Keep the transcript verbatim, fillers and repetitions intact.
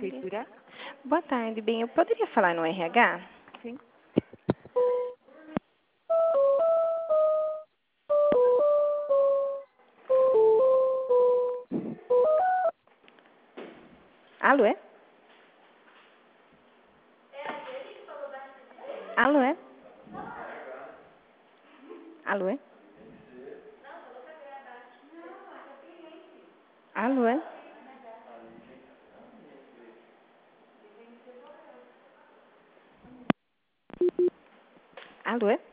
tarde. prefeitura? Boa tarde, bem, eu poderia falar no R H? Sim. Alô, é? Alô, é? Alô, é? Alô, é? Alô, é?